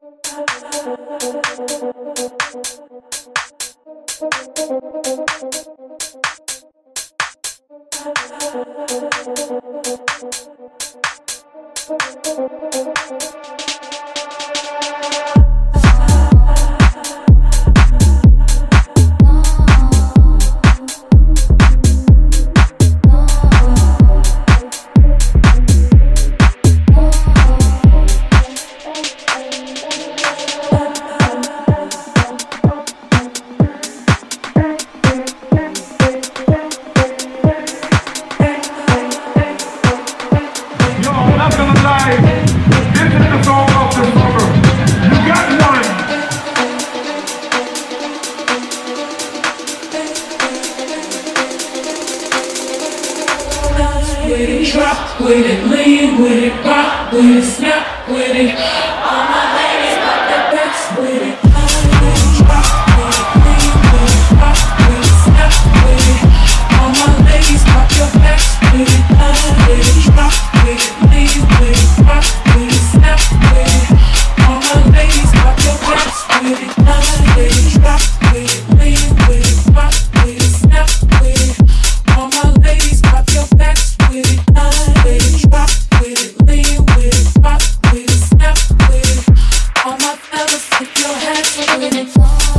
With it, drop with it, lean with it, rock with it, snap with it. All my ladies got the best with it. Drop with it, lean with it, rock with it, snap with it. All my ladies got your best with it. Drop with it, lean with it, rock with it, snap with it. All my ladies got your best with it. Drop with it, lean with it, rock with it, snap with it. All my ladies got your best. Drop with it, lean with it, rock with it, snap with it. All my fellas, tip your hats with it.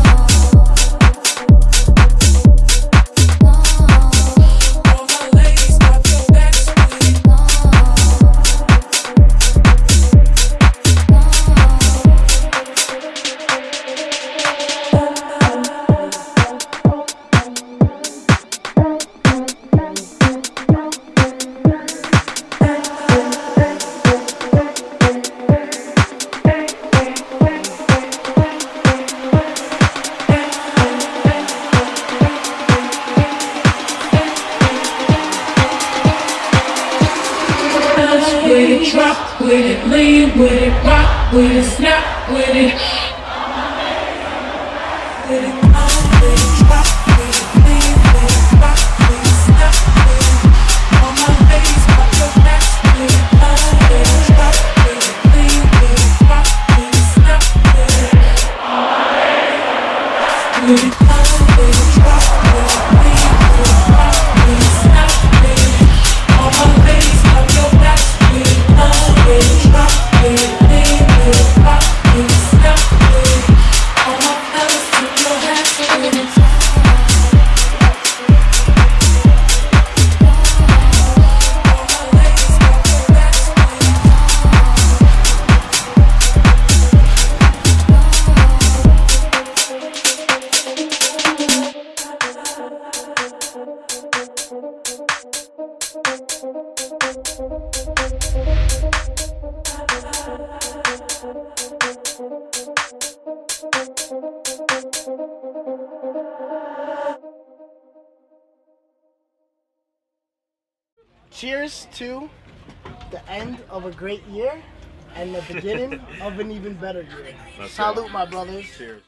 All my ladies got your best with it. With it, drop with it, lean with it, rock with it, snap with it. With it, drop with it, lean with it, rock with it, snap with it. All my ladies got your best with it. Drop with it, lean with it, rock with it, snap with it. All my ladies got your best with it. Drop with it, lean with it, rock with it, snap with it. All my ladies got your best. Drop with it, lean with it, rock with it, snap with it. All my fellas, tip your hats with it. All my ladies got your best with it. Cheers to the end of a great year and the beginning of an even better year. Salute, my brothers. Cheers.